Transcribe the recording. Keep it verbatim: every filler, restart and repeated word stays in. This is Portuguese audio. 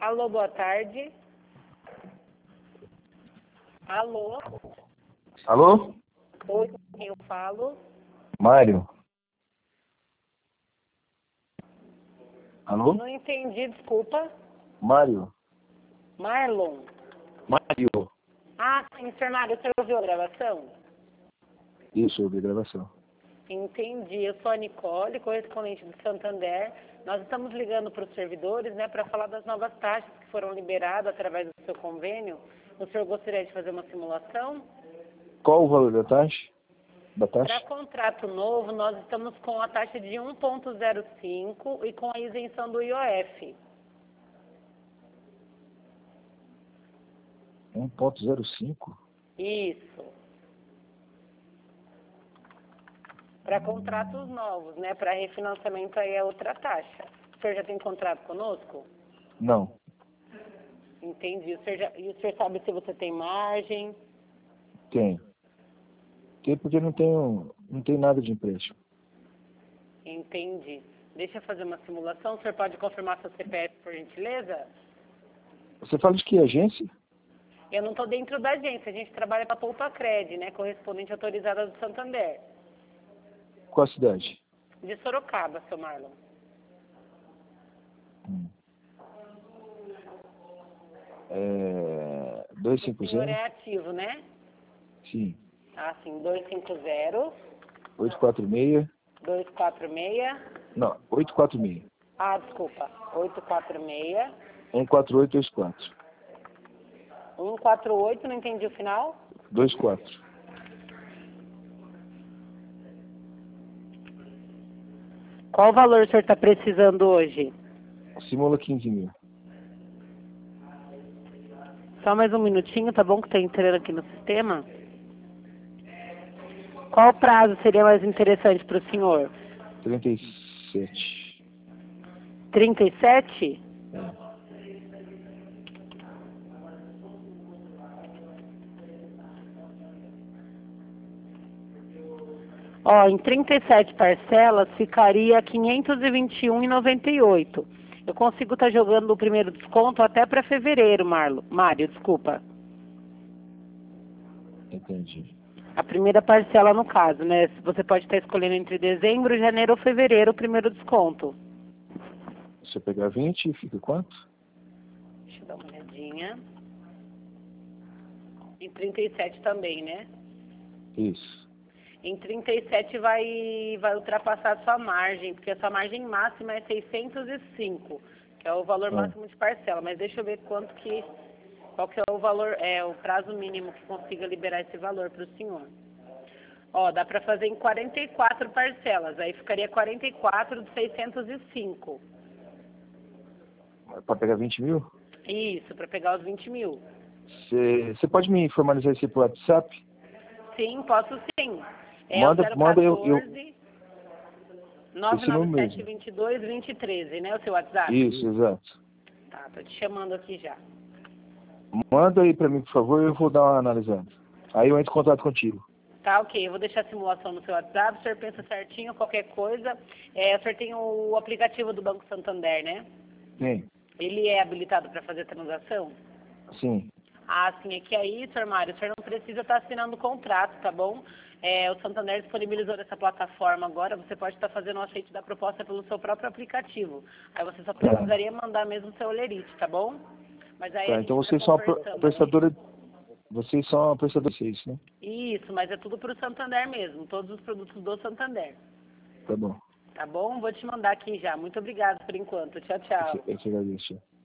Alô, boa tarde. Alô? Alô? Oi, com quem eu falo? Mário. Alô? Não entendi, desculpa. Mário. Marlon. Mário. Ah, sim, senhor Mário, você ouviu a gravação? Isso, eu ouvi a gravação. Entendi. Eu sou a Nicole, correspondente do Santander. Nós estamos ligando para os servidores, né, para falar das novas taxas que foram liberadas através do seu convênio. O senhor gostaria de fazer uma simulação? Qual o valor da taxa? Da Para taxa? contrato novo, nós estamos com a taxa de um ponto zero cinco e com a isenção do I O F. um ponto zero cinco? Isso. Para contratos novos, né? Para refinanciamento aí é outra taxa. O senhor já tem contrato conosco? Não. Entendi. O senhor já... E o senhor sabe se você tem margem? Tem. Tem porque não tenho, não tem nada de empréstimo. Entendi. Deixa eu fazer uma simulação. O senhor pode confirmar seu C P F, por gentileza? Você fala de que agência? Eu não estou dentro da agência. A gente trabalha para a Poupa-Cred, né? Correspondente autorizada do Santander. Qual a cidade? De Sorocaba, seu Marlon. Hum. É... dois cinco O senhor zero? é ativo, né? Sim. Ah, sim. dois cinco zero, oito quatro seis? dois quatro seis. Não, oito quatro seis. Ah, desculpa. oito quatro seis. um quatro oito dois quatro. um quatro oito, não entendi o final. dois quatro. Qual valor o senhor está precisando hoje? Simula quinze mil. Só mais um minutinho, tá bom? Que está entrando aqui no sistema. Qual prazo seria mais interessante para o senhor? trinta e sete. trinta e sete? É. Ó, em trinta e sete parcelas ficaria quinhentos e vinte e um reais e noventa e oito centavos. Eu consigo estar jogando o primeiro desconto até para fevereiro, Marlo. Mário, desculpa. Entendi. A primeira parcela no caso, né? Você pode estar escolhendo entre dezembro, janeiro ou fevereiro o primeiro desconto. Se eu pegar vinte, fica quanto? Deixa eu dar uma olhadinha. Em trinta e sete também, né? Isso. Em trinta e sete vai, vai ultrapassar a sua margem, porque a sua margem máxima é seiscentos e cinco, que é o valor É. máximo de parcela. Mas deixa eu ver quanto que, qual que é o valor, é o prazo mínimo que consiga liberar esse valor para o senhor. Ó, dá para fazer em quarenta e quatro parcelas, aí ficaria quarenta e quatro de seiscentos e cinco. Para pegar vinte mil? Isso, para pegar os vinte mil. Você pode me formalizar isso por WhatsApp? Sim, posso sim. É Manda, o zero manda eu, eu. quatorze, nove Esse nove número sete, mesmo. dois dois, dois zero um três, né? O seu WhatsApp? Isso, exato. Tá, tô te chamando aqui já. Manda aí para mim, por favor, eu vou dar uma analisada. Aí eu entro em contato contigo. Tá, ok. Eu vou deixar a simulação no seu WhatsApp. O senhor pensa certinho, qualquer coisa. É, o senhor tem o aplicativo do Banco Santander, né? Sim. Ele é habilitado para fazer transação? Sim. Ah, sim. É que aí, senhor Mário, o senhor não precisa estar assinando o contrato, tá bom? É, o Santander disponibilizou essa plataforma agora. Você pode estar fazendo o aceite da proposta pelo seu próprio aplicativo. Aí você só precisaria mandar mesmo o seu olerite, tá bom? Mas aí a Tá, gente então vai vocês são a conversando, a prestadora. Vocês são a prestadora de serviço, né? Isso, mas é tudo para o Santander mesmo. Todos os produtos do Santander. Tá bom. Tá bom? Vou te mandar aqui já. Muito obrigada por enquanto. Tchau, Eu tchau. te, eu te agradeço.